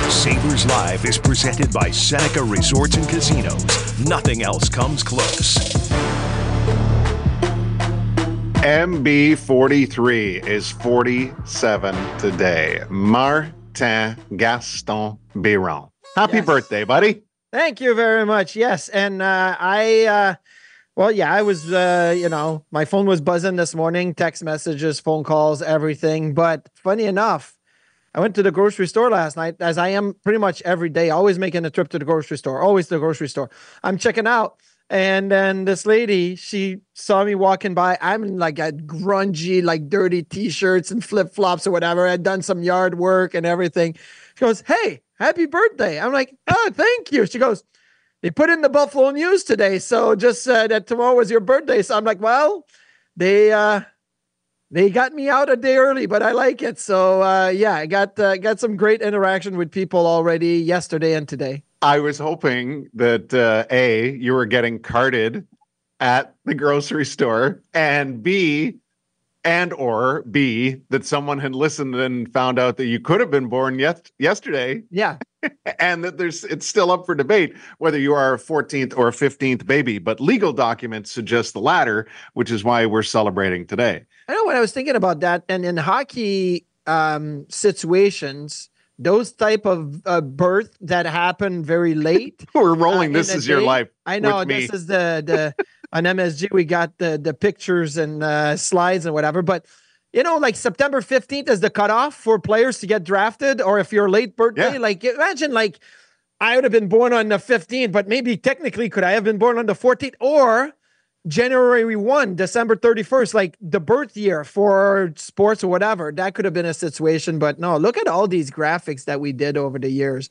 Sabres Live is presented by Seneca Resorts and Casinos. Nothing else comes close. MB43 is 47 today. Martin Gaston Biron. Happy birthday, buddy. Thank you very much. Yes. And I was, my phone was buzzing this morning, text messages, phone calls, everything. But funny enough, I went to the grocery store last night, as I am pretty much every day, always making a trip to the grocery store, always to the grocery store. I'm checking out. And then this lady, she saw me walking by. I'm in like a grungy, like dirty t-shirts and flip-flops or whatever. I'd done some yard work and everything. She goes, "Hey, happy birthday." I'm like, "Oh, thank you." She goes, "They put in the Buffalo News today, so just that tomorrow was your birthday." So I'm like, "Well, they got me out a day early, but I like it." So I got some great interaction with people already yesterday and today. I was hoping that A, you were getting carded at the grocery store, and B, that someone had listened and found out that you could have been born yesterday. Yeah. And that it's still up for debate whether you are a 14th or a 15th baby, but legal documents suggest the latter, which is why we're celebrating today. I know when I was thinking about that, and in hockey situations, those type of birth that happen very late. We're rolling This Is Your Life. I know with this is the on MSG. We got the pictures and slides and whatever. But like September 15th is the cutoff for players to get drafted, or if you're late birthday. Yeah. Like imagine like I would have been born on the 15th, but maybe technically could I have been born on the 14th or January 1, December 31st, like the birth year for sports or whatever. That could have been a situation, but no, look at all these graphics that we did over the years.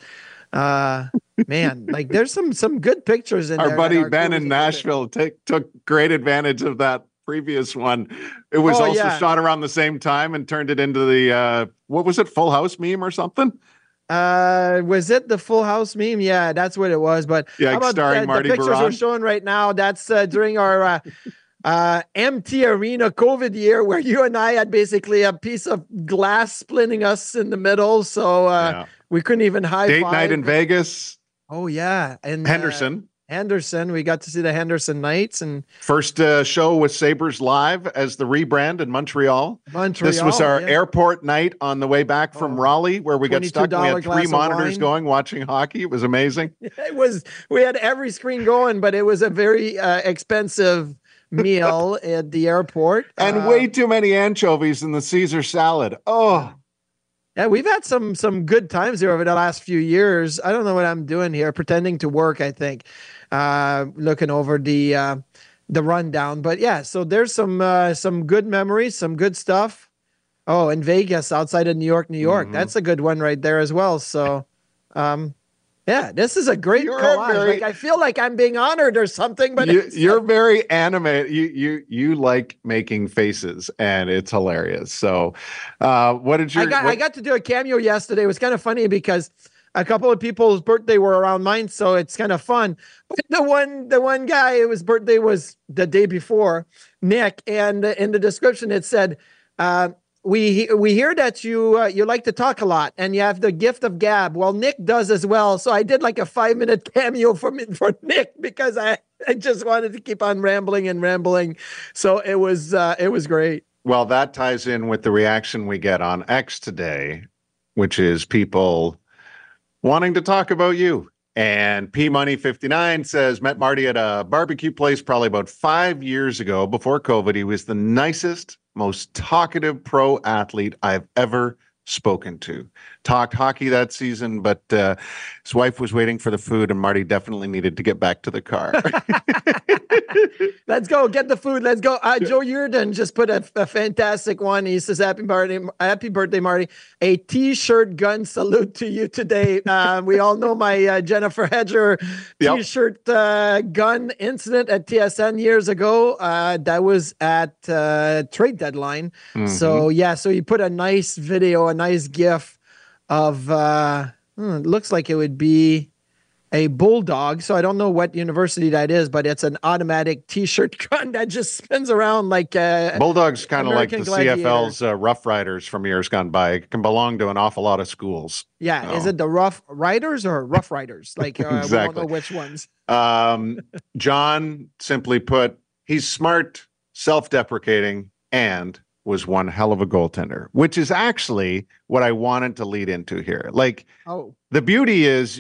Man, like there's some good pictures in our there. Buddy Ben in Nashville took great advantage of that previous one. It was shot around the same time and turned it into the, what was it, Full House meme or something? Was it the Full House meme? Yeah, that's what it was. But yeah, how about starring Marty the pictures Baron? we're showing right now? That's during our empty arena COVID year, where you and I had basically a piece of glass splitting us in the middle, so we couldn't even high Date five. night in Vegas. Oh yeah, and Henderson. We got to see the Henderson Knights, and first show with Sabres Live as the rebrand in Montreal. This was our airport night on the way back from Raleigh, where we got stuck. We had 3 monitors going, watching hockey. It was amazing. We had every screen going, but it was a very expensive meal at the airport. And way too many anchovies in the Caesar salad. Oh. Yeah, we've had some good times here over the last few years. I don't know what I'm doing here, pretending to work, I think. Looking over the rundown. But yeah, so there's some good memories, some good stuff. Oh, in Vegas, outside of New York. Mm-hmm. That's a good one right there as well. So yeah, this is a great collage. I feel like I'm being honored or something, but you're very animated. You like making faces, and it's hilarious. So what did you I got to do a cameo yesterday. It was kind of funny because a couple of people's birthday were around mine, so it's kind of fun. But the one guy, his birthday was the day before, Nick, and in the description it said, we hear that you like to talk a lot and you have the gift of gab. Well, Nick does as well. So I did like a 5-minute cameo for Nick because I just wanted to keep on rambling. So it was great. Well, that ties in with the reaction we get on X today, which is people wanting to talk about you. And P-Money59 says, met Marty at a barbecue place probably about 5 years ago before COVID. He was the nicest, most talkative pro athlete I've ever spoken to. Talked hockey that season, but his wife was waiting for the food, and Marty definitely needed to get back to the car. Let's go get the food. Let's go. Joe Yurden just put a fantastic one. He says, happy birthday, Marty. A T-shirt gun salute to you today. We all know my Jennifer Hedger T-shirt gun incident at TSN years ago. That was at trade deadline. Mm-hmm. So he put a nice video, a nice GIF of, it looks like it would be a Bulldog. So I don't know what university that is, but it's an automatic T-shirt gun that just spins around like Bulldog's kind of like the Gladiator. CFL's Rough Riders from years gone by. It can belong to an awful lot of schools. Yeah, is it the Rough Riders or Rough Riders? Like Exactly. we don't know which ones. John, simply put, he's smart, self-deprecating, and was one hell of a goaltender, which is actually what I wanted to lead into here. Like, the beauty is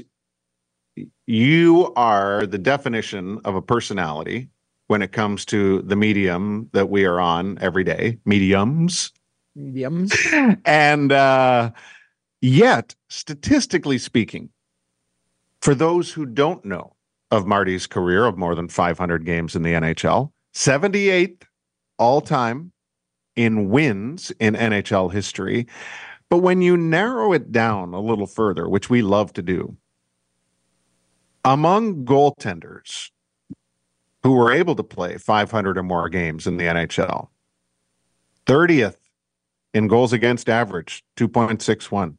you are the definition of a personality when it comes to the medium that we are on every day, mediums. And yet, statistically speaking, for those who don't know of Marty's career of more than 500 games in the NHL, 78th all-time in wins in NHL history. But when you narrow it down a little further, which we love to do, among goaltenders who were able to play 500 or more games in the NHL, 30th in goals against average, 2.61,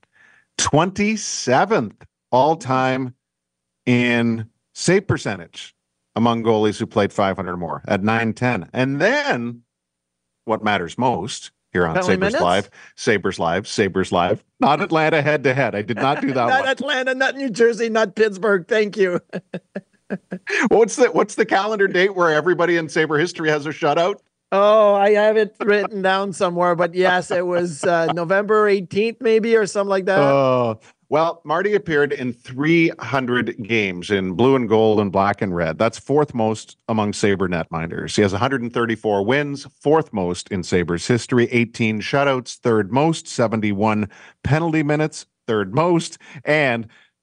27th all-time in save percentage among goalies who played 500 or more at 910. And then what matters most here on Sabres Live, Sabres Live, not Atlanta head-to-head. I did not do that not one. Atlanta, not New Jersey, not Pittsburgh. Thank you. What's the calendar date where everybody in Sabre history has a shutout? Oh, I have it written down somewhere, but yes, it was November 18th maybe or something like that. Well, Marty appeared in 300 games in blue and gold and black and red. That's fourth most among Sabre netminders. He has 134 wins, fourth most in Sabres history, 18 shutouts, third most, 71 penalty minutes, third most, and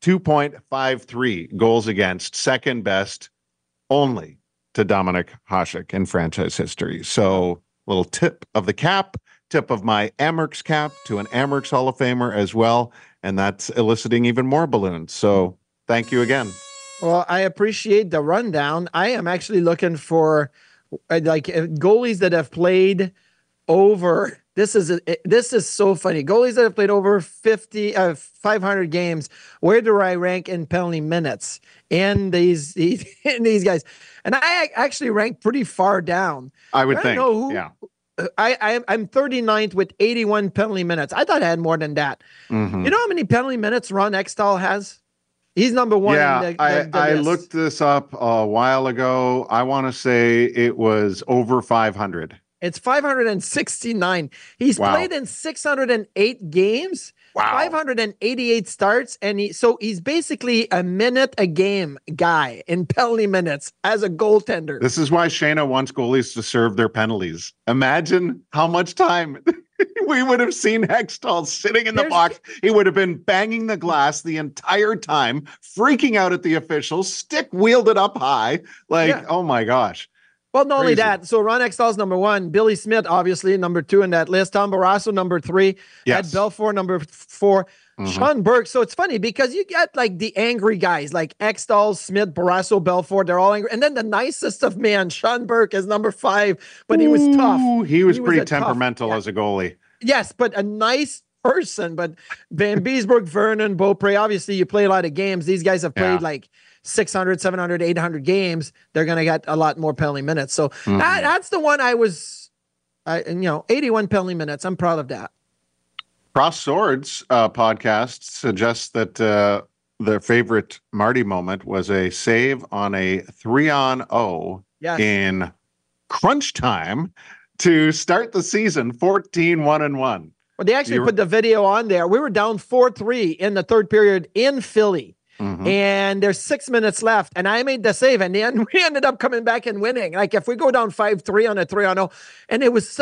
2.53 goals against, second best only to Dominik Hasek in franchise history. So, little tip of the cap, tip of my Amerks cap to an Amerks Hall of Famer as well. And that's eliciting even more balloons. So thank you again. Well, I appreciate the rundown. I am actually looking for goalies that have played over. This is so funny. Goalies that have played over 500 games. Where do I rank in penalty minutes in these guys? And I actually rank pretty far down. I would think. Yeah. I'm 39th with 81 penalty minutes. I thought I had more than that. Mm-hmm. You know how many penalty minutes Ron Extall has? He's number one. Yeah, I looked this up a while ago. I want to say it was over 500. It's 569. He's played in 608 games. Wow. 588 starts, and he's basically a minute a game guy in penalty minutes as a goaltender. This is why Shayna wants goalies to serve their penalties. Imagine how much time we would have seen Hextall sitting in the box. He would have been banging the glass the entire time, freaking out at the officials, stick wheeled it up high. Oh my gosh. Well, not only that, so Ron Extall's number one, Billy Smith, obviously, number two in that list, Tom Barrasso, number three, Ed Belfour, number four, Sean Burke. So it's funny because you get like the angry guys like Extall, Smith, Barrasso, Belfour, they're all angry. And then the nicest of man, Sean Burke is number five, but he was tough. He was pretty temperamental as a goalie. Yes, but a nice person. But Van Beesbrook, Vernon, Beaupre, obviously you play a lot of games. These guys have played like 600, 700, 800 games, they're going to get a lot more penalty minutes. So that's the one I was, 81 penalty minutes. I'm proud of that. Cross Swords podcast suggests that their favorite Marty moment was a save on a 3-on-0 in crunch time to start the season 14-1-1. Well, they actually put the video on there. We were down 4-3 in the third period in Philly. Mm-hmm. And there's 6 minutes left, and I made the save, and then we ended up coming back and winning. Like if we go down 5-3 on a 3-on-0, and it was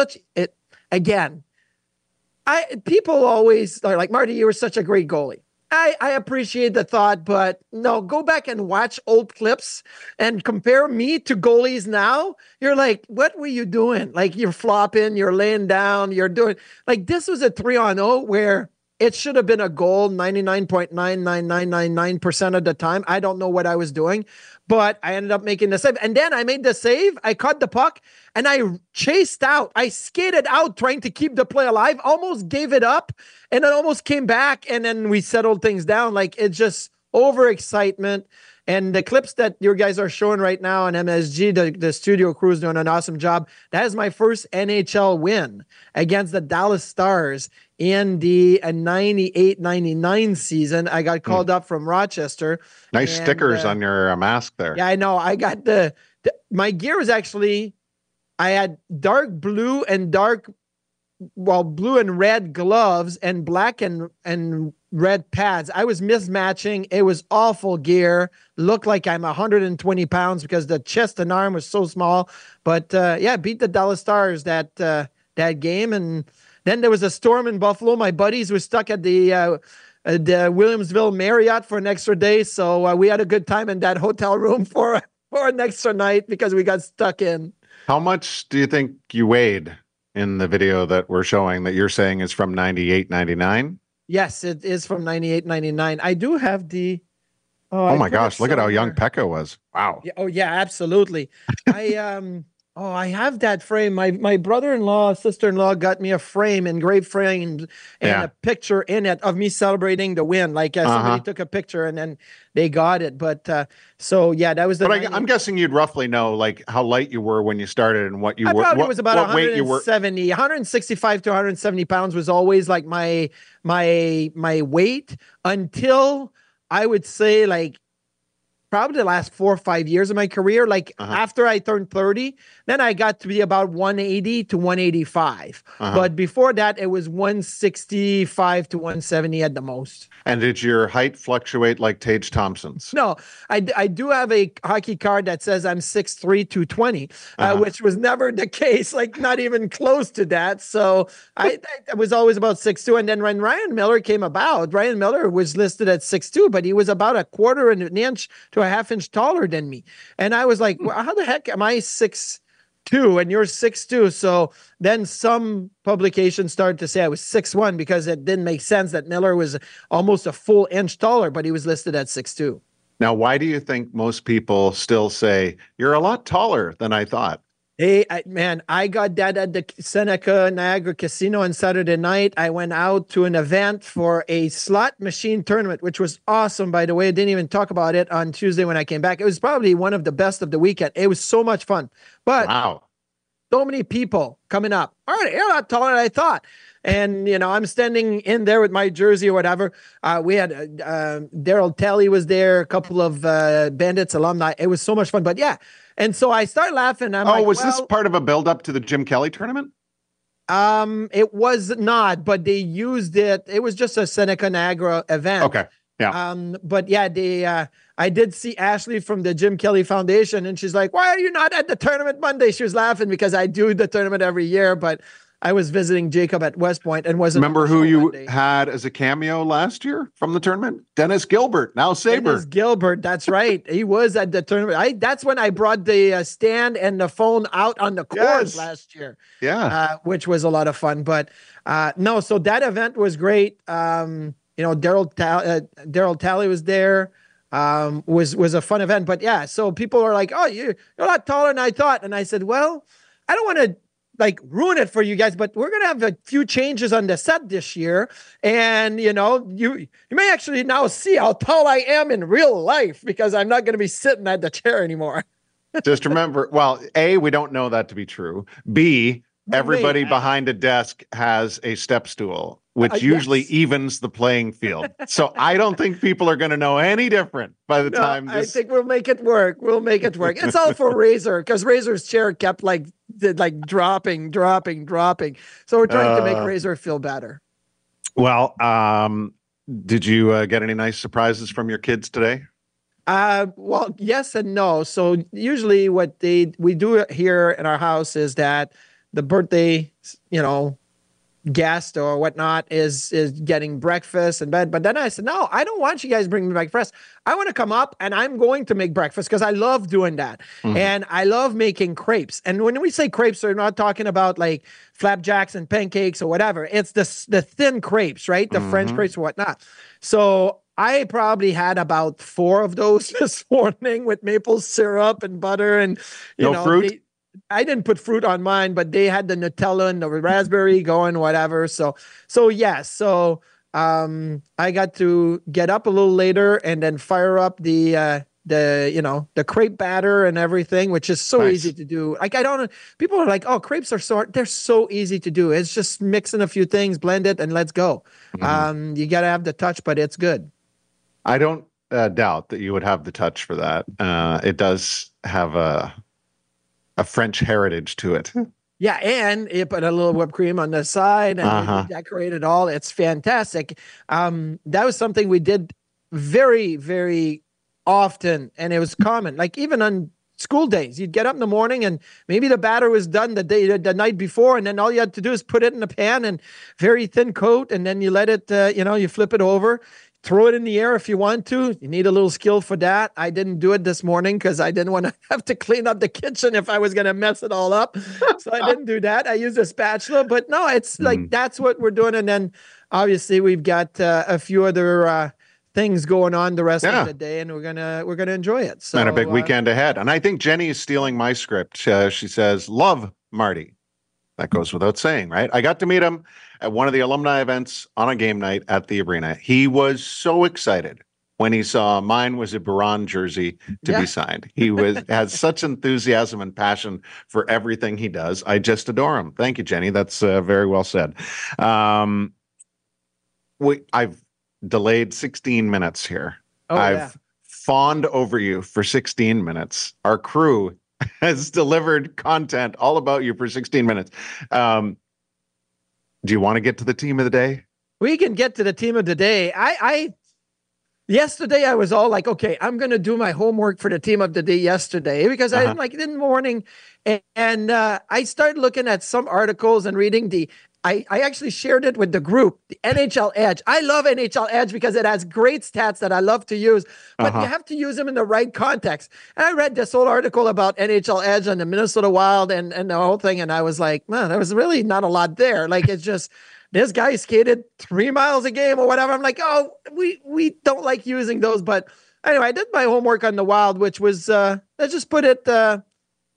people always are like, Marty, you were such a great goalie. I appreciate the thought, but no, go back and watch old clips and compare me to goalies now. You're like, what were you doing? Like you're flopping, you're laying down, you're doing like this was a 3-on-0 where it should have been a goal 99.99999% of the time. I don't know what I was doing, but I ended up making the save. And then I made the save. I caught the puck and I chased out. I skated out trying to keep the play alive, almost gave it up, and then almost came back. And then we settled things down. Like it just overexcitement. And the clips that you guys are showing right now on MSG, the studio crew's doing an awesome job. That is my first NHL win against the Dallas Stars in the 98-99 season. I got called up from Rochester. Nice stickers on your mask there. Yeah, I know. I got my gear was actually, I had dark blue and blue and red gloves and black and red pads. I was mismatching. It was awful gear. Looked like I'm 120 pounds because the chest and arm was so small. But beat the Dallas Stars that game. And then there was a storm in Buffalo. My buddies were stuck at the Williamsville Marriott for an extra day. So we had a good time in that hotel room for an extra night because we got stuck in. How much do you think you weighed in the video that we're showing that you're saying is from 98, 99? Yes, it is from 98, 99. I do have the... Oh my gosh, look at how young Pekka was. Wow. Yeah, absolutely. I have that frame. My brother-in-law, sister-in-law got me a frame, engraved frame, and a picture in it of me celebrating the win. Like somebody took a picture and then they got it. But that was the. But I'm guessing you'd roughly know like how light you were when you started and what you were. Probably was about 170, 165 to 170 pounds was always like my weight until I would say like probably the last 4 or 5 years of my career. Like after I turned 30, then I got to be about 180 to 185. But before that, it was 165 to 170 at the most. And did your height fluctuate like Tage Thompson's? No, I do have a hockey card that says I'm 6'3", 220, which was never the case, like not even close to that. So I was always about 6'2". And then when Ryan Miller came about, Ryan Miller was listed at 6'2", but he was about a quarter of an inch to a half inch taller than me. And I was like, well, how the heck am I 6'2" and you're 6'2"? So then some publications started to say I was 6'1" because it didn't make sense that Miller was almost a full inch taller, but he was listed at 6'2". Now, why do you think most people still say you're a lot taller than I thought? Hey, I got that at the Seneca Niagara Casino on Saturday night. I went out to an event for a slot machine tournament, which was awesome, by the way. I didn't even talk about it on Tuesday when I came back. It was probably one of the best of the weekend. It was so much fun. But so many people coming up. All right, you're not taller than I thought. And, I'm standing in there with my jersey or whatever. We had Daryl Talley was there, a couple of Bandits alumni. It was so much fun. But yeah. And so I start laughing. Was this part of a build-up to the Jim Kelly tournament? It was not, but they used it. It was just a Seneca Niagara event. Okay. Yeah. But yeah, I did see Ashley from the Jim Kelly Foundation, and she's like, "Why are you not at the tournament Monday?" She was laughing because I do the tournament every year, but I was visiting Jacob at West Point and wasn't. Remember who you had as a cameo last year from the tournament? Dennis Gilbert, now Sabre. Dennis Gilbert, that's right. He was at the tournament. That's when I brought the stand and the phone out on the court last year. Yeah, which was a lot of fun. But no, so that event was great. Daryl Talley was there. Was a fun event. But yeah, so people are like, "Oh, you're a lot taller than I thought," and I said, "Well, I don't want to ruin it for you guys, but we're gonna have a few changes on the set this year, and you may actually now see how tall I am in real life because I'm not gonna be sitting at the chair anymore." Just remember, well, A, we don't know that to be true. B, everybody behind a desk has a step stool, which usually evens the playing field. So I don't think people are going to know any different by the time I think we'll make it work. It's all for Razor because Razor's chair kept dropping. So we're trying to make Razor feel better. Well, did you get any nice surprises from your kids today? Well, yes and no. So usually what we do here in our house is that the birthday, guest or whatnot is getting breakfast in bed. But then I said, no, I don't want you guys bring me breakfast. I want to come up and I'm going to make breakfast because I love doing that. Mm-hmm. And I love making crepes. And when we say crepes, we're not talking about like flapjacks and pancakes or whatever. It's the thin crepes, right? The French crepes or whatnot. So I probably had about 4 of those this morning with maple syrup and butter and, fruit. I didn't put fruit on mine, but they had the Nutella and the raspberry going, whatever. So yes. So I got to get up a little later and then fire up the crepe batter and everything, which is so Nice. easy to do. Like people are like, oh, crepes are they're so easy to do. It's just mixing a few things, blend it, and let's go. You got to have the touch, but it's good. I don't doubt that you would have the touch for that. It does have a French heritage to it. Yeah, and you put a little whipped cream on the side and you decorate it all. It's fantastic. That was something we did very, very often, and it was common. Like even on school days, you'd get up in the morning and maybe the batter was done the night before, and then all you had to do is put it in a pan and very thin coat, and then you let it, you flip it over. Throw it in the air if you want to. You need a little skill for that. I didn't do it this morning because I didn't want to have to clean up the kitchen if I was going to mess it all up. So I didn't do that. I used a spatula. But no, it's like that's what we're doing. And then obviously we've got a few other things going on the rest of the day, and we're gonna enjoy it. So, and a big weekend ahead. And I think Jenny is stealing my script. She says, "Love Marty." That goes without saying, right? I got to meet him at one of the alumni events on a game night at the arena. He was so excited when he saw mine was a Baron jersey to be signed. He has such enthusiasm and passion for everything he does. I just adore him. Thank you, Jenny. That's very well said. I've delayed 16 minutes here. I've fawned over you for 16 minutes. Our crew has delivered content all about you for 16 minutes. Do you want to get to the team of the day? We can get to the team of the day. Yesterday I was all like, okay, I'm going to do my homework for the team of the day yesterday because I didn't like it in the morning. And I started looking at some articles and reading I actually shared it with the group, the NHL Edge. I love NHL Edge because it has great stats that I love to use, but you have to use them in the right context. And I read this whole article about NHL Edge and the Minnesota Wild and the whole thing, and I was like, man, there was really not a lot there. Like, it's just, this guy skated 3 miles a game or whatever. I'm like, oh, we don't like using those. But anyway, I did my homework on the Wild, which was, let's just put it, it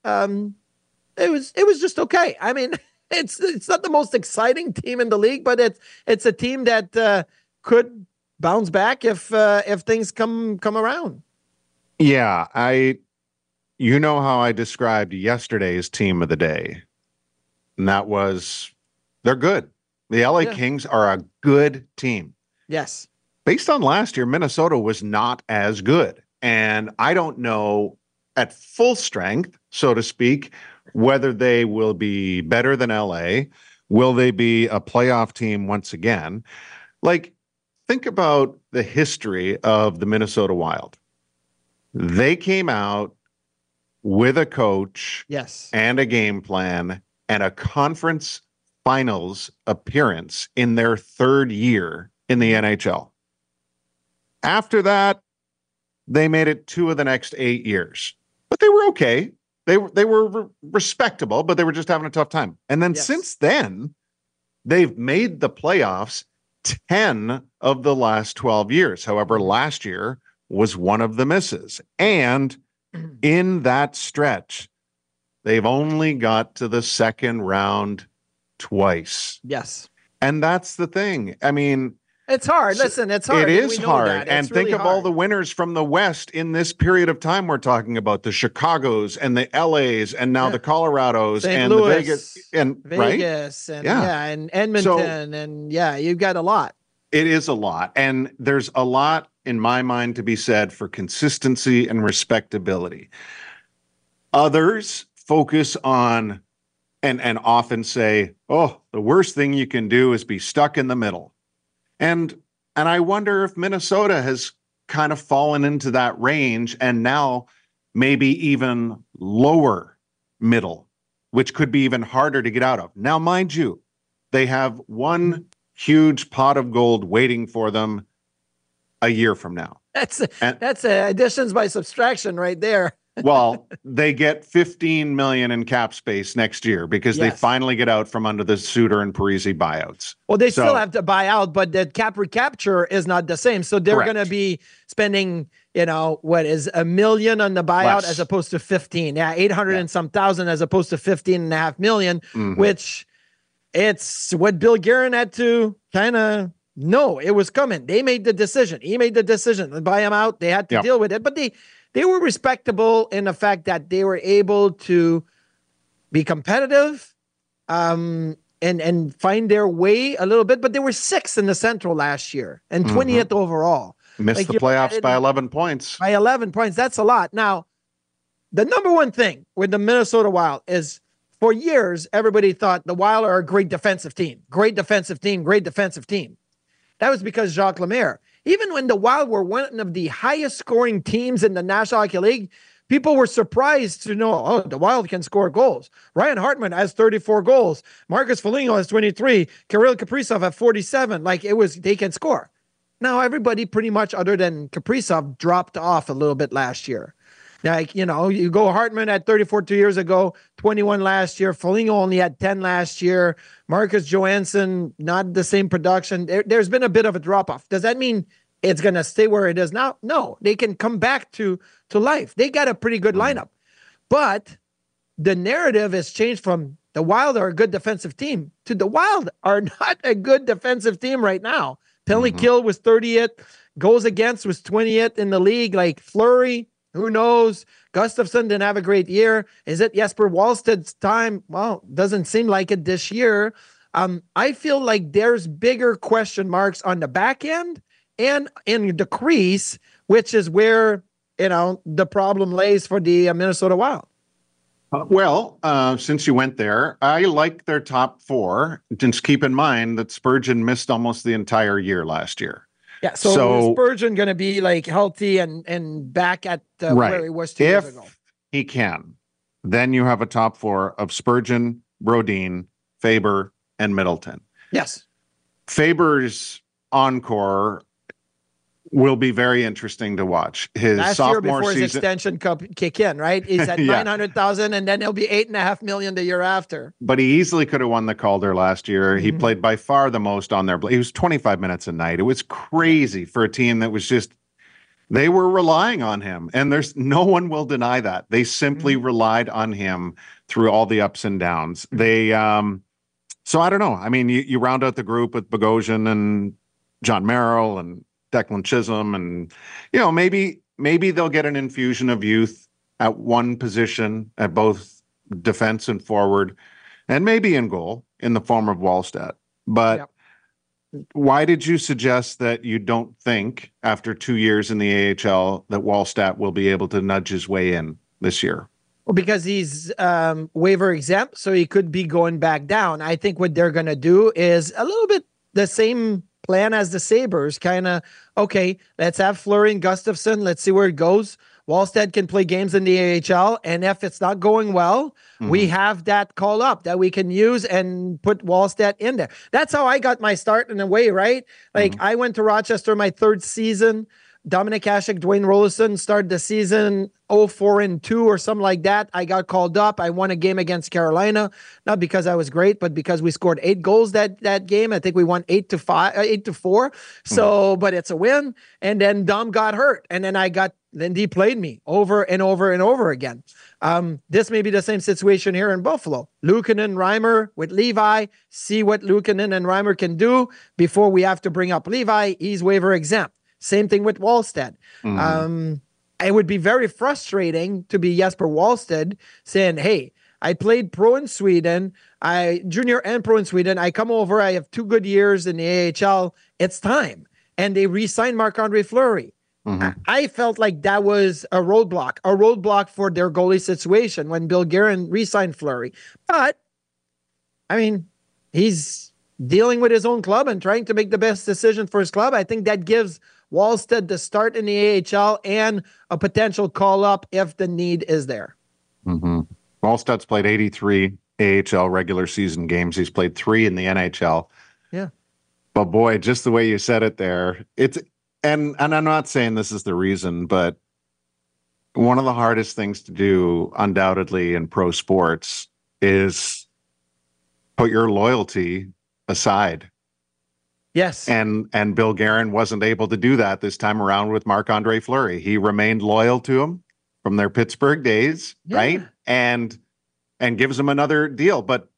was just okay. I mean, it's not the most exciting team in the league, but it's a team that could bounce back if things come around. Yeah, you know how I described yesterday's team of the day, and that was they're good. The LA Kings are a good team. Yes. Based on last year, Minnesota was not as good, and I don't know at full strength, so to speak, whether they will be better than LA. Will they be a playoff team once again? Like, think about the history of the Minnesota Wild. They came out with a coach and a game plan and a conference finals appearance in their third year in the NHL. After that, they made it 2 of the next 8 years. But they were okay. They were respectable, but they were just having a tough time. And then since then, they've made the playoffs 10 of the last 12 years. However, last year was one of the misses. And in that stretch, they've only got to the second round twice. Yes. And that's the thing. I mean, it's hard. Listen, it's hard. It is hard. And think of all the winners from the West in this period of time we're talking about, the Chicagos and the LAs and now the Colorados and Louis, the Vegas and and Edmonton and you've got a lot. It is a lot. And there's a lot in my mind to be said for consistency and respectability. Others focus on and often say, oh, the worst thing you can do is be stuck in the middle. And I wonder if Minnesota has kind of fallen into that range and now maybe even lower middle, which could be even harder to get out of. Now, mind you, they have one huge pot of gold waiting for them a year from now. That's additions by subtraction right there. Well, they get $15 million in cap space next year because they finally get out from under the Suter and Parise buyouts. Well, they still have to buy out, but the cap recapture is not the same. So they're going to be spending, what is $1 million on the buyout as opposed to 15. Yeah, 800 and some thousand as opposed to 15.5 million, which it's what Bill Guerin had to kind of No, it was coming. They made the decision. He made the decision to buy him out. They had to deal with it, but they were respectable in the fact that they were able to be competitive, and find their way a little bit. But they were 6th in the Central last year and 20th overall. Missed the playoffs by 11 points. By 11 points, that's a lot. Now, the number one thing with the Minnesota Wild is, for years, everybody thought the Wild are a great defensive team. Great defensive team, great defensive team. That was because Jacques Lemaire. Even when the Wild were one of the highest scoring teams in the National Hockey League, people were surprised to know, oh, the Wild can score goals. Ryan Hartman has 34 goals. Marcus Foligno has 23. Kirill Kaprizov has 47. They can score. Now, everybody pretty much other than Kaprizov dropped off a little bit last year. You go Hartman at 34 2 years ago, 21 last year. Foligno only had 10 last year. Marcus Johansson, not the same production. There's been a bit of a drop-off. Does that mean it's going to stay where it is now? No, they can come back to life. They got a pretty good lineup. But the narrative has changed from the Wild are a good defensive team to the Wild are not a good defensive team right now. Penalty kill was 30th. Goals against was 20th in the league. Fleury, who knows? Gustafsson didn't have a great year. Is it Jesper Wallsted's time? Well, doesn't seem like it this year. I feel like there's bigger question marks on the back end and in the crease, which is where, the problem lays for the Minnesota Wild. Since you went there, I like their top 4. Just keep in mind that Spurgeon missed almost the entire year last year. Yeah, so is Spurgeon going to be healthy and back at where he was 2 years ago? If he can, then you have a top 4 of Spurgeon, Brodin, Faber, and Middleton. Yes. Faber's encore will be very interesting to watch. His last sophomore year before season, his extension kick in, right? He's at 900,000, and then it'll be $8.5 million the year after. But he easily could have won the Calder last year. He played by far the most on their. He was 25 minutes a night. It was crazy for a team that was just. They were relying on him, and there's no one will deny that. They simply relied on him through all the ups and downs. They, so I don't know. I mean, you round out the group with Bogosian and John Merrill and Declan Chisholm, and maybe they'll get an infusion of youth at one position at both defense and forward, and maybe in goal in the form of Wallstedt. But why did you suggest that you don't think after 2 years in the AHL that Wallstedt will be able to nudge his way in this year? Well, because he's waiver exempt, so he could be going back down. I think what they're going to do is a little bit the same plan as the Sabres, kind of, okay, let's have Fleury and Gustafsson. Let's see where it goes. Wallstedt can play games in the AHL, and if it's not going well, we have that call up that we can use and put Wallstedt in there. That's how I got my start in a way, right? I went to Rochester my 3rd season. Dominic Hasek, Dwayne Rolison started the season 0-4-2 or something like that. I got called up. I won a game against Carolina, not because I was great, but because we scored 8 goals that game. I think we won 8-4. So, but it's a win. And then Dom got hurt, and then he played me over and over and over again. This may be the same situation here in Buffalo. Luukkonen, Reimer with Levi. See what Luukkonen and Reimer can do before we have to bring up Levi. He's waiver exempt. Same thing with Wallstedt. It would be very frustrating to be Jesper Wallstedt saying, hey, I played pro in Sweden, junior and pro in Sweden. I come over, I have 2 good years in the AHL. It's time. And they re-signed Marc-Andre Fleury. I felt like that was a roadblock for their goalie situation when Bill Guerin re-signed Fleury. But, I mean, he's dealing with his own club and trying to make the best decision for his club. I think that gives Wallstedt the start in the AHL and a potential call-up if the need is there. Wallstedt's played 83 AHL regular season games. He's played 3 in the NHL. Yeah. But boy, just the way you said it there, and I'm not saying this is the reason, but one of the hardest things to do, undoubtedly, in pro sports is put your loyalty aside. Yes. And Bill Guerin wasn't able to do that this time around with Marc-Andre Fleury. He remained loyal to him from their Pittsburgh days, right? And gives him another deal. But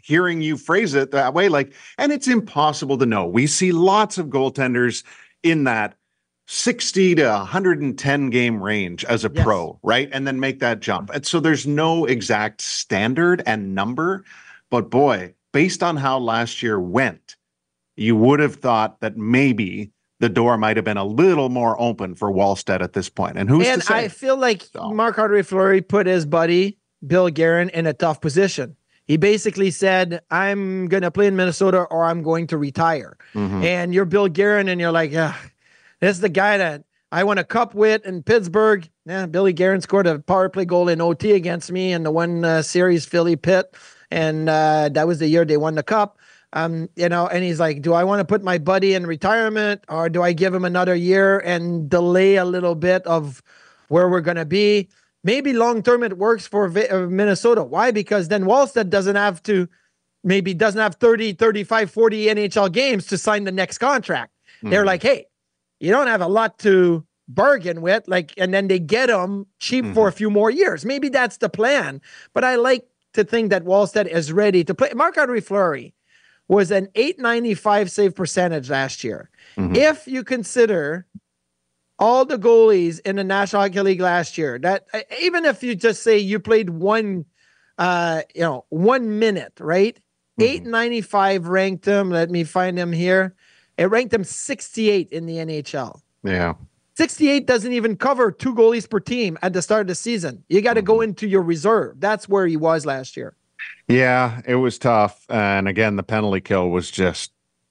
hearing you phrase it that way, like, and it's impossible to know. We see lots of goaltenders in that 60 to 110 game range as a pro, right? And then make that jump. And so there's no exact standard and number, but boy, based on how last year went, you would have thought that maybe the door might have been a little more open for Wallstedt at this point. And who's to say? I feel like Marc-Andre Fleury put his buddy Bill Guerin in a tough position. He basically said, I'm going to play in Minnesota or I'm going to retire. And you're Bill Guerin and you're like, this is the guy that I won a cup with in Pittsburgh. Billy Guerin scored a power play goal in OT against me in the one series Philly Pitt. And that was the year they won the cup. And he's like, do I want to put my buddy in retirement or do I give him another year and delay a little bit of where we're going to be? Maybe long-term it works for Minnesota. Why? Because then Wallstedt doesn't have 30, 35, 40 NHL games to sign the next contract. They're like, hey, you don't have a lot to bargain with, and then they get him cheap for a few more years. Maybe that's the plan. But I like to think that Wallstedt is ready to play. Marc-Andre Fleury was an .895 save percentage last year. If you consider all the goalies in the National Hockey League last year, that even if you just say you played 1 minute, right? .895 ranked him. Let me find him here. It ranked him 68 in the NHL. Yeah. 68 doesn't even cover 2 goalies per team at the start of the season. You got to go into your reserve. That's where he was last year. Yeah, it was tough. And again, the penalty kill was just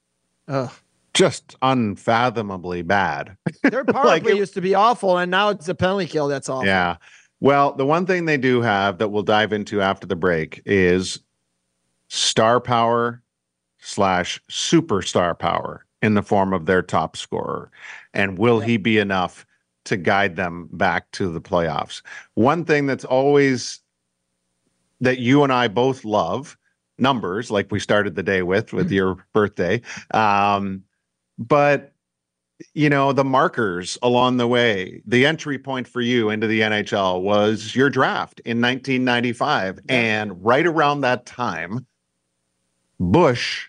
unfathomably bad. Their power play used to be awful, and now it's a penalty kill that's awful. Yeah. Well, the one thing they do have that we'll dive into after the break is star power / superstar power in the form of their top scorer. And will he be enough to guide them back to the playoffs? One thing that's always that you and I both love, numbers, like we started the day with your birthday. But, the markers along the way, the entry point for you into the NHL was your draft in 1995. And right around that time, Bush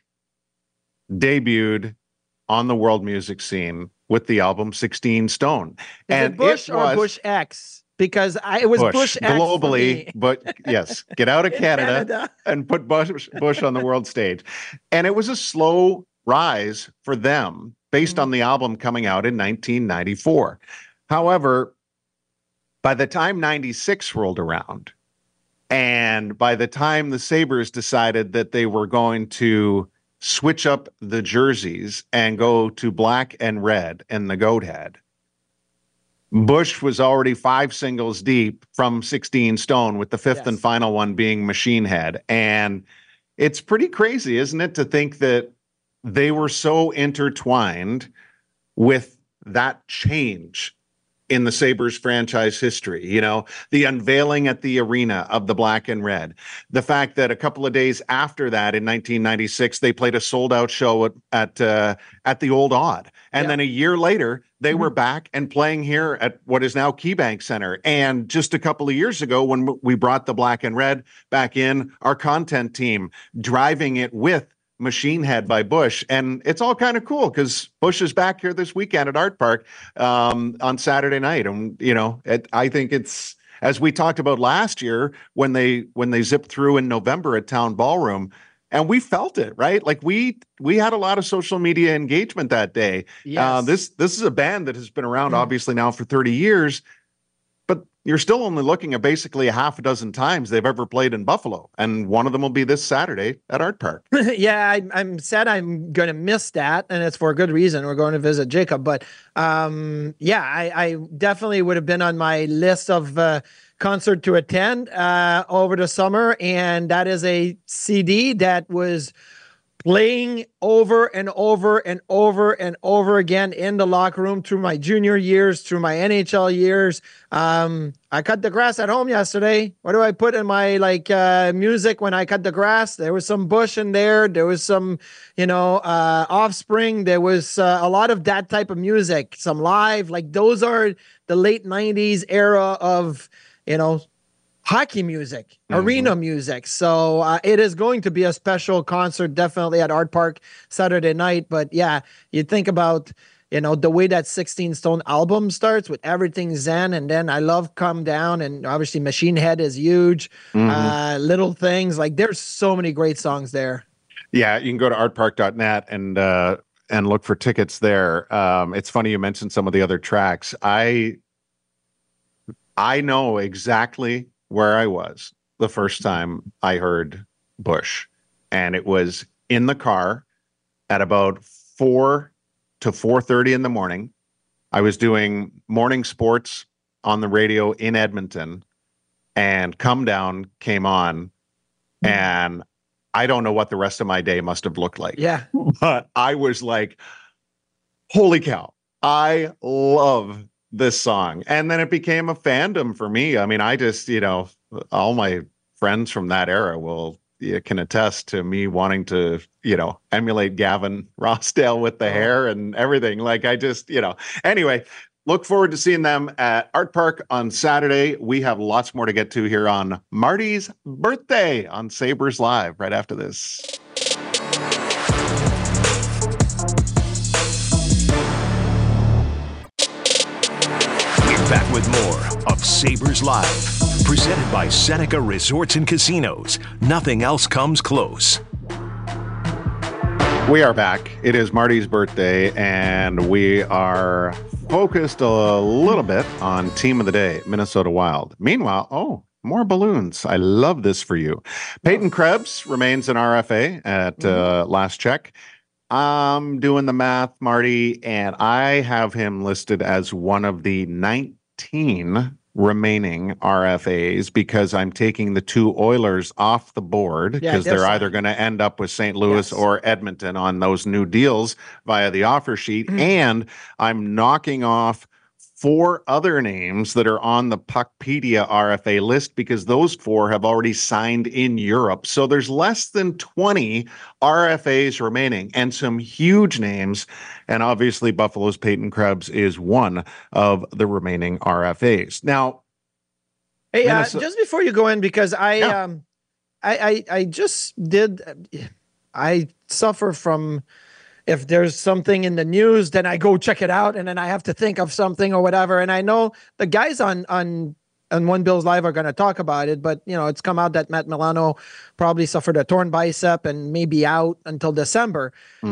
debuted on the world music scene with the album 16 Stone. Is it Bush or Bush X? Because it was Bush X globally, but yes, get out of Canada and put Bush on the world stage. And it was a slow rise for them based on the album coming out in 1994. However, by the time 96 rolled around, and by the time the Sabres decided that they were going to switch up the jerseys and go to black and red and the goat head, Bush was already 5 singles deep from 16 Stone, with the fifth and final one being Machine Head. And it's pretty crazy, isn't it, to think that they were so intertwined with that change in the Sabres franchise history. The unveiling at the arena of the black and red, the fact that a couple of days after that in 1996, they played a sold out show at the Old Odd. And then a year later, they were back and playing here at what is now KeyBank Center. And just a couple of years ago, when we brought the black and red back in, our content team driving it with Machine Head by Bush. And it's all kind of cool because Bush is back here this weekend at Art Park on Saturday night. And, I think it's, as we talked about last year when they zipped through in November at Town Ballroom, and we felt it, right? Like we had a lot of social media engagement that day. Yes. This is a band that has been around obviously now for 30 years, but you're still only looking at basically a half a dozen times they've ever played in Buffalo. And one of them will be this Saturday at Art Park. Yeah, I'm sad I'm going to miss that. And it's for a good reason. We're going to visit Jacob. But I definitely would have been on my list of concert to attend over the summer. And that is a CD that was playing over and over and over and over again in the locker room through my junior years, through my NHL years. I cut the grass at home yesterday. What do I put in my music when I cut the grass? There was some Bush in there. There was some, Offspring. There was a lot of that type of music, some live. Those are the late 90s era of, hockey music, arena music. So it is going to be a special concert, definitely at Art Park Saturday night. But yeah, you think about, the way that 16 Stone album starts with Everything Zen, and then I Love Come Down, and obviously Machine Head is huge. Little Things, like there's so many great songs there. Yeah, you can go to artpark.net and look for tickets there. It's funny you mentioned some of the other tracks. I know exactly where I was the first time I heard Bush, and it was in the car at about 4 to 4:30 in the morning. I was doing morning sports on the radio in Edmonton, and Come Down came on, and I don't know what the rest of my day must have looked like. Yeah. But I was like, holy cow, I love this song. And then it became a fandom for me. I mean, I just, all my friends from that era can attest to me wanting to, emulate Gavin Rossdale with the hair and everything. Like I just, anyway, look forward to seeing them at Art Park on Saturday. We have lots more to get to here on Marty's birthday on Sabres Live right after this. We're back with more of Sabres Live, presented by Seneca Resorts and Casinos. Nothing else comes close. We are back. It is Marty's birthday, and we are focused a little bit on Team of the Day, Minnesota Wild. Meanwhile, more balloons. I love this for you. Peyton Krebs remains an RFA at last check. I'm doing the math, Marty, and I have him listed as one of the 19 remaining RFAs because I'm taking the two Oilers off the board because they're either going to end up with St. Louis or Edmonton on those new deals via the offer sheet. And I'm knocking off 4 other names that are on the Puckpedia RFA list because those 4 have already signed in Europe. So there's less than 20 RFAs remaining and some huge names. And obviously Buffalo's Peyton Krebs is one of the remaining RFAs. Now, hey, just before you go in, because I suffer from, if there's something in the news, then I go check it out, and then I have to think of something or whatever. And I know the guys on One Bills Live are going to talk about it, but it's come out that Matt Milano probably suffered a torn bicep and may be out until December.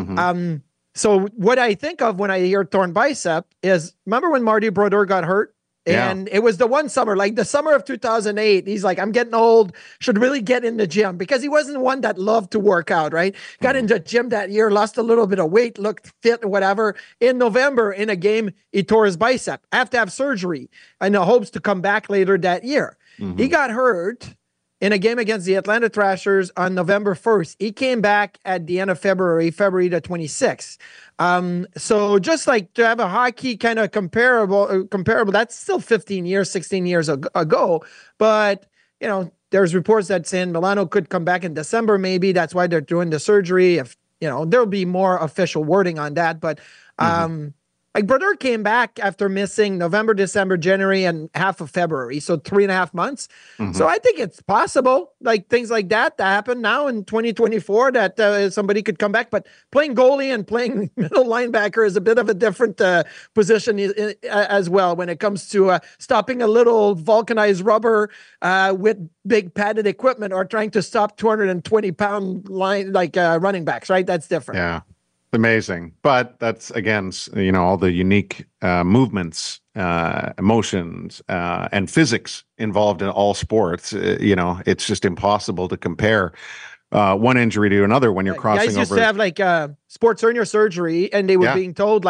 So what I think of when I hear torn bicep is, remember when Marty Brodeur got hurt? And it was the one summer, like the summer of 2008. He's like, I'm getting old, should really get in the gym, because he wasn't one that loved to work out, right? Got into the gym that year, lost a little bit of weight, looked fit, whatever. In November, in a game, he tore his bicep. I have to have surgery in the hopes to come back later that year. He got hurt in a game against the Atlanta Thrashers on November 1st. He came back at the end of February the 26th. So just like to have a hockey kind of comparable, that's still 15 years, 16 years ago. But, there's reports that saying Milano could come back in December, maybe. That's why they're doing the surgery. If, there'll be more official wording on that. But, like Brodeur came back after missing November, December, January, and half of February. So 3.5 months. So I think it's possible, like things like that happen now in 2024, that somebody could come back. But playing goalie and playing middle linebacker is a bit of a different position as well when it comes to stopping a little vulcanized rubber with big padded equipment, or trying to stop 220-pound running backs, right? That's different. Yeah. Amazing. But that's, again, all the unique movements, emotions, and physics involved in all sports. It's just impossible to compare one injury to another when you're crossing over. Guys used to have like sports hernia surgery, and they were being told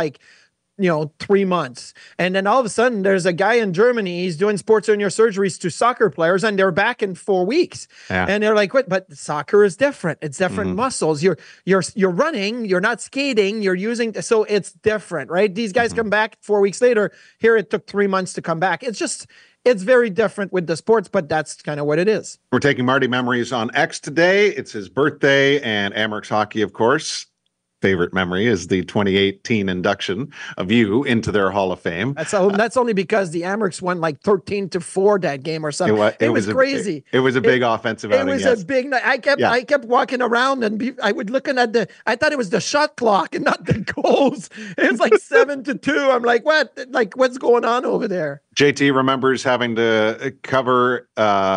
3 months. And then all of a sudden there's a guy in Germany, he's doing sports hernia surgeries to soccer players, and they're back in 4 weeks. And they're like, what? But soccer is different. It's different muscles. You're running, you're not skating, you're using, so it's different, right? These guys come back 4 weeks later. Here it took 3 months to come back. It's very different with the sports, but that's kind of what it is. We're taking Marty memories on X today. It's his birthday, and Amerks Hockey, of course, favorite memory is the 2018 induction of you into their Hall of Fame. That's only because the Amerks won like 13-4 that game or something. It was crazy. It was a big offensive outing. It was a big night. I kept walking around and I would looking at I thought it was the shot clock and not the goals. It was like 7-2. I'm like, what? Like, what's going on over there? JT remembers having to cover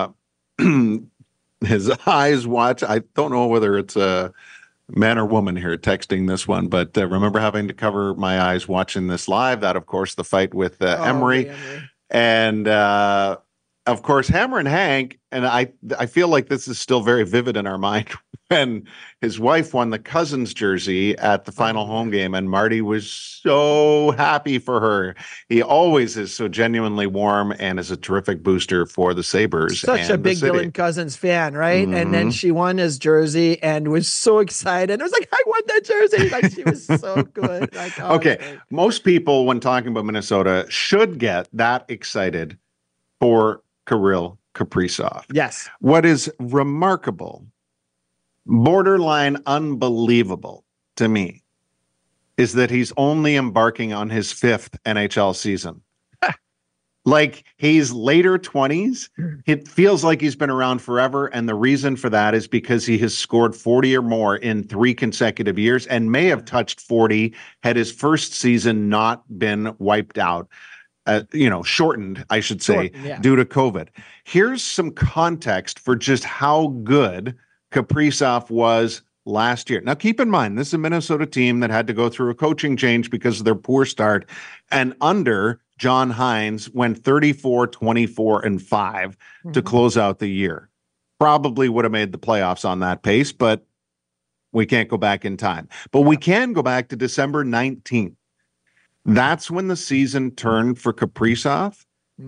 his eyes watch. I don't know whether it's a man or woman here texting this one, but remember having to cover my eyes watching this live. That, of course, the fight with Emery. And of course, Hammer and Hank. And I feel like this is still very vivid in our mind when his wife won the Cousins jersey at the final home game, and Marty was so happy for her. He always is so genuinely warm and is a terrific booster for the Sabres. Such a big Dylan Cousins fan, right? Mm-hmm. And then she won his jersey and was so excited. It was like, I won that jersey. Like, she was so good. Like, okay. Most people, when talking about Minnesota, should get that excited for Kirill Kaprizov. Yes. What is remarkable, borderline unbelievable to me, is that he's only embarking on his 5th NHL season. Like, he's later 20s. It feels like he's been around forever. And the reason for that is because he has scored 40 or more in 3 consecutive years and may have touched 40 had his first season not been wiped out. Shortened, I should say, due to COVID. Here's some context for just how good Kaprizov was last year. Now, keep in mind, this is a Minnesota team that had to go through a coaching change because of their poor start. And under John Hines went 34, 24, and 5 to close out the year. Probably would have made the playoffs on that pace, but we can't go back in time. But we can go back to December 19th. That's when the season turned for Kaprizov.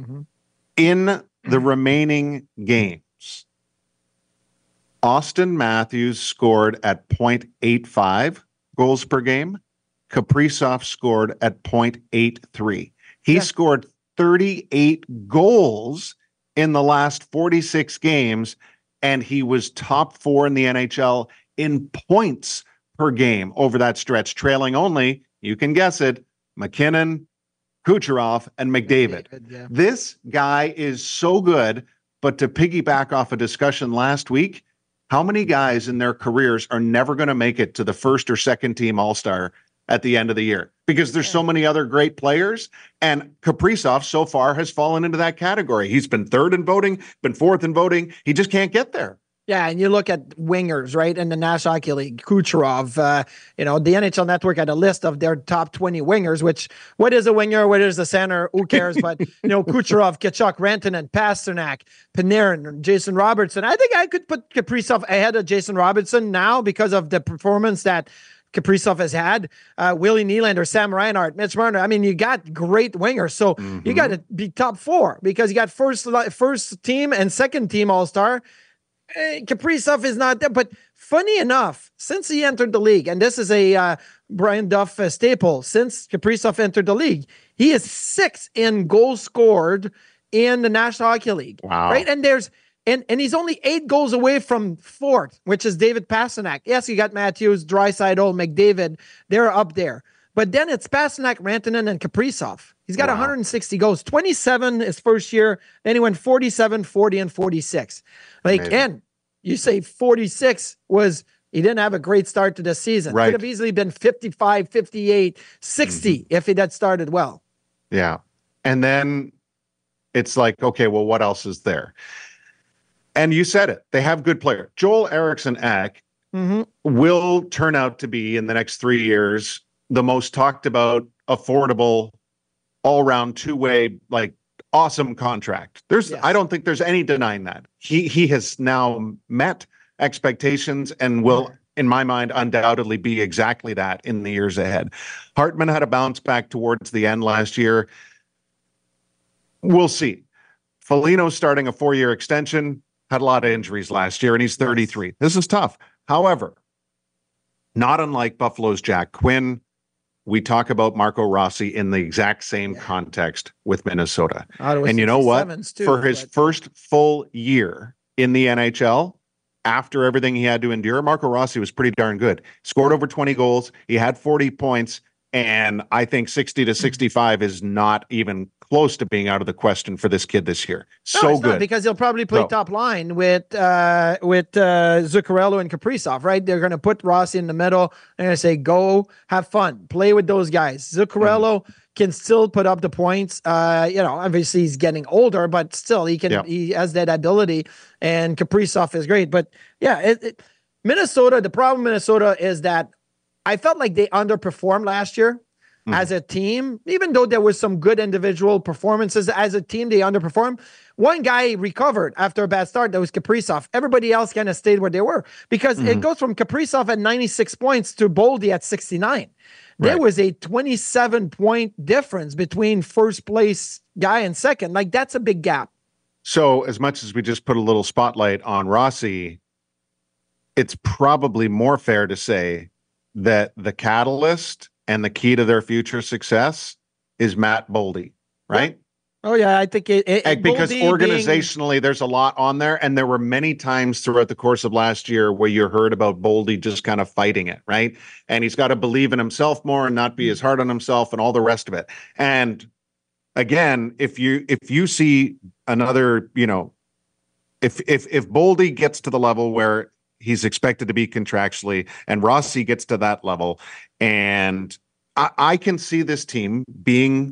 In the remaining games, Austin Matthews scored at 0.85 goals per game. Kaprizov scored at 0.83. He scored 38 goals in the last 46 games, and he was top 4 in the NHL in points per game over that stretch, trailing only, you can guess it, McKinnon, Kucherov, and McDavid. This guy is so good, but to piggyback off a discussion last week, how many guys in their careers are never going to make it to the first or second team All-Star at the end of the year? Because there's so many other great players, and Kaprizov so far has fallen into that category. He's been 3rd in voting, been 4th in voting. He just can't get there. Yeah, and you look at wingers, right, in the National Hockey League, Kucherov, the NHL Network had a list of their top 20 wingers, which, what is a winger, what is a center, who cares? But, Kucherov, Tkachuk, Rantanen, Pasternak, Panarin, Jason Robertson. I think I could put Kaprizov ahead of Jason Robertson now because of the performance that Kaprizov has had. Willie Nylander, Sam Reinhart, Mitch Marner. I mean, you got great wingers. So you got to be top 4 because you got first team and second team All-Star. Kaprizov is not there, but funny enough, since he entered the league, and this is a Brian Duff staple, since Kaprizov entered the league, he is 6th in goals scored in the National Hockey League. Wow. Right? And he's only 8 goals away from 4th, which is David Pasternak. Yes, you got Matthews, Draisaitl, McDavid. They're up there. But then it's Pasternak, Rantanen, and Kaprizov. He's got 160 goals, 27 his first year. Then he went 47, 40, and 46. And you say 46 he didn't have a great start to the season. Right. Could have easily been 55, 58, 60 if he had started well. Yeah. And then it's like, okay, well, what else is there? And you said it. They have good players. Joel Eriksson Ek will turn out to be, in the next 3 years, the most talked about, affordable, all-round, two-way, awesome contract. I don't think there's any denying that. He has now met expectations and will, in my mind, undoubtedly be exactly that in the years ahead. Hartman had a bounce back towards the end last year. We'll see. Foligno starting a 4-year extension, had a lot of injuries last year, and he's 33. This is tough. However, not unlike Buffalo's Jack Quinn, we talk about Marco Rossi in the exact same context with Minnesota. And you know what? For his first full year in the NHL, after everything he had to endure, Marco Rossi was pretty darn good. Scored over 20 goals. He had 40 points. And I think 60 to 65 is not even close to being out of the question for this kid this year. No, it's good. not, because he'll probably play top line with Zuccarello and Kaprizov, right? They're going to put Rossi in the middle. They're going to say, go have fun, play with those guys. Zuccarello can still put up the points. Obviously he's getting older, but still he can. He has that ability, and Kaprizov is great. But Minnesota. The problem with Minnesota is that I felt like they underperformed last year as a team, even though there was some good individual performances. As a team, they underperformed. One guy recovered after a bad start. That was Kaprizov. Everybody else kind of stayed where they were, because it goes from Kaprizov at 96 points to Boldy at 69. There was a 27-point difference between first place guy and second. Like, that's a big gap. So as much as we just put a little spotlight on Rossi, it's probably more fair to say that the catalyst and the key to their future success is Matt Boldy, right? Oh yeah, I think because Boldy organizationally there's a lot on there, and there were many times throughout the course of last year where you heard about Boldy just kind of fighting it, right? And he's got to believe in himself more and not be as hard on himself and all the rest of it. And again, if you see another, if Boldy gets to the level where he's expected to be contractually, and Rossi gets to that level, and I can see this team being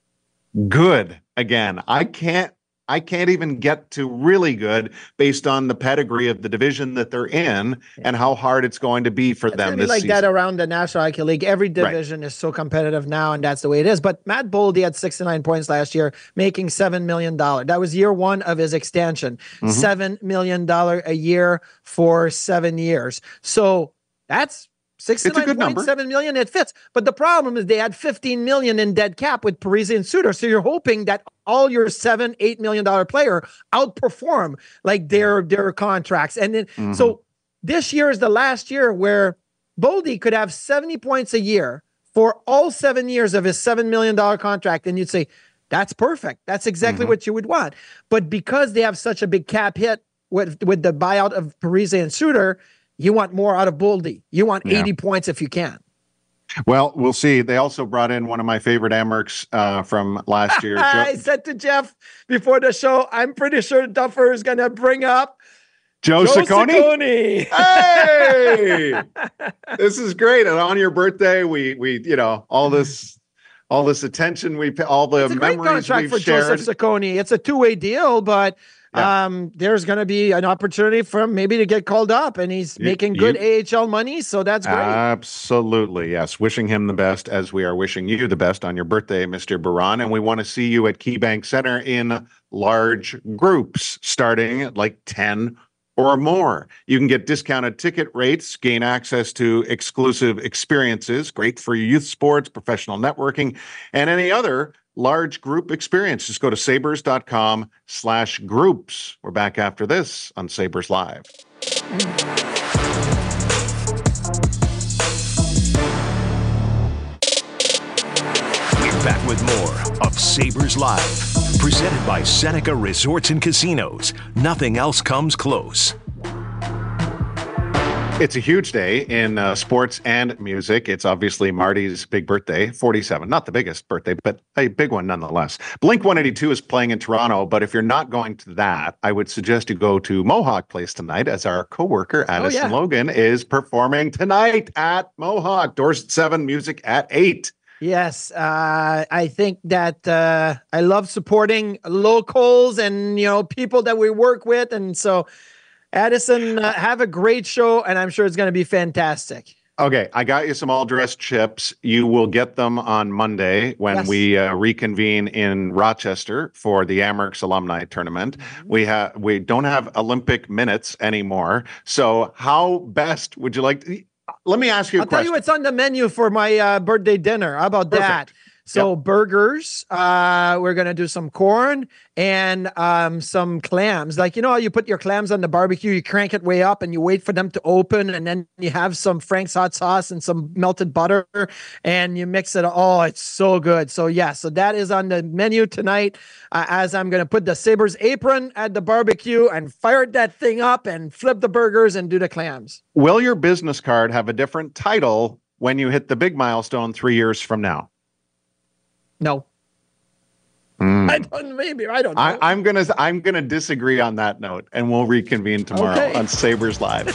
good again. I can't even get to really good based on the pedigree of the division that they're in and how hard it's going to be for them this season. That around the National Hockey League. Every division is so competitive now, and that's the way it is. But Matt Boldy had 69 points last year, making $7 million. That was year one of his extension. $7 million a year for 7 years. So that's 69.7 million. It fits. But the problem is they had 15 million in dead cap with Parise and Suter. So you're hoping that all your $7-8 million player outperform like their contracts. And then so this year is the last year where Boldy could have 70 points a year for all 7 years of his $7 million contract. And you'd say, that's perfect. That's exactly what you would want. But because they have such a big cap hit with the buyout of Parise and Suter, you want more out of Boldy. You want 80 points if you can. Well, we'll see. They also brought in one of my favorite Amerks from last year. I said to Jeff before the show, I'm pretty sure Duffer is going to bring up Joe Ciccone. Hey, this is great. And on your birthday, we all this attention, all the memories we've for shared. Joseph Ciccone. It's a two-way deal, but there's going to be an opportunity for him maybe to get called up, and he's making good AHL money, so that's great. Absolutely, yes. Wishing him the best, as we are wishing you the best on your birthday, Mr. Baran, and we want to see you at KeyBank Center in large groups, starting at like 10 or more. You can get discounted ticket rates, gain access to exclusive experiences, great for youth sports, professional networking, and any other large group experience. Just go to sabres.com/groups. We're back after this on Sabres Live. We're back with more of Sabres Live, presented by Seneca Resorts and Casinos. Nothing else comes close. It's a huge day in sports and music. It's obviously Marty's big birthday, 47. Not the biggest birthday, but a big one nonetheless. Blink-182 is playing in Toronto, but if you're not going to that, I would suggest you go to Mohawk Place tonight, as our coworker Addison Logan is performing tonight at Mohawk. Doors at 7, music at 8. Yes, I think that I love supporting locals and people that we work with, and so Addison, have a great show, and I'm sure it's going to be fantastic. Okay, I got you some all-dressed chips. You will get them on Monday when we reconvene in Rochester for the Amerks Alumni Tournament. We don't have Olympic minutes anymore. So how best would you like to... Let me ask you a question. I'll tell you, it's on the menu for my birthday dinner. How about that? So burgers, we're going to do some corn and some clams. Like, you know how you put your clams on the barbecue, you crank it way up and you wait for them to open, and then you have some Frank's hot sauce and some melted butter and you mix it. Oh, it's so good. So yeah, so that is on the menu tonight, as I'm going to put the Sabres apron at the barbecue and fire that thing up and flip the burgers and do the clams. Will your business card have a different title when you hit the big milestone 3 years from now? No. I don't know. I'm gonna disagree on that note, and we'll reconvene tomorrow on Sabres Live.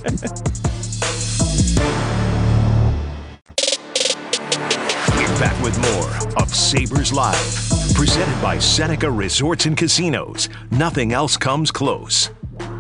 We're back with more of Sabres Live, presented by Seneca Resorts and Casinos. Nothing else comes close.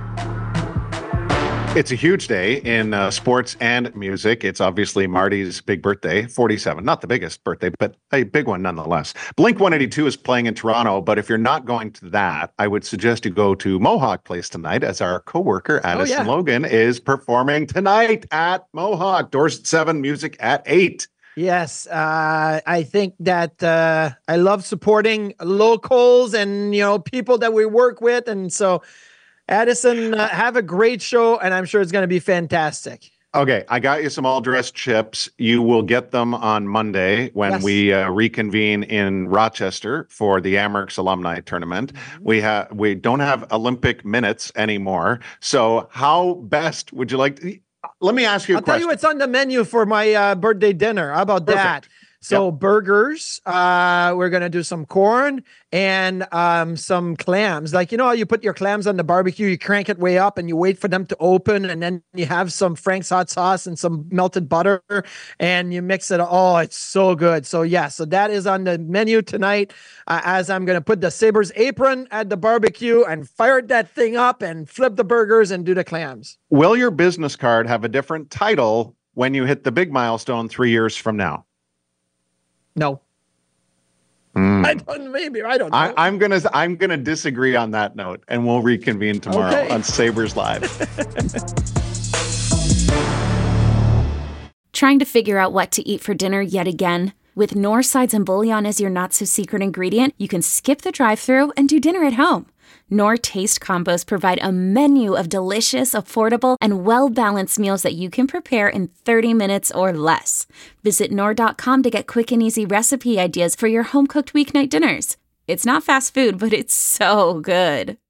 It's a huge day in sports and music. It's obviously Marty's big birthday, 47. Not the biggest birthday, but a big one nonetheless. Blink-182 is playing in Toronto, but if you're not going to that, I would suggest you go to Mohawk Place tonight, as our coworker Addison Logan is performing tonight at Mohawk. Doors at 7, music at 8. Yes, I think that I love supporting locals and, you know, people that we work with, and so Addison, have a great show, and I'm sure it's going to be fantastic. Okay, I got you some all-dressed chips. You will get them on Monday when we reconvene in Rochester for the Amerks Alumni Tournament. Mm-hmm. We don't have Olympic minutes anymore. So how best would you like to... Let me ask you a question. I'll tell you what's on the menu for my birthday dinner. How about that? So burgers, we're going to do some corn and some clams. Like, you know how you put your clams on the barbecue, you crank it way up and you wait for them to open, and then you have some Frank's hot sauce and some melted butter and you mix it. Oh, it's so good. So yeah, so that is on the menu tonight, as I'm going to put the Sabres apron at the barbecue and fire that thing up and flip the burgers and do the clams. Will your business card have a different title when you hit the big milestone 3 years from now? No. I don't know. I'm gonna disagree on that note, and we'll reconvene tomorrow on Sabres Live. Trying to figure out what to eat for dinner yet again? With Knorr sides and bouillon as your not-so-secret ingredient, you can skip the drive-thru and do dinner at home. Knorr Taste Combos provide a menu of delicious, affordable, and well-balanced meals that you can prepare in 30 minutes or less. Visit Knorr.com to get quick and easy recipe ideas for your home-cooked weeknight dinners. It's not fast food, but it's so good.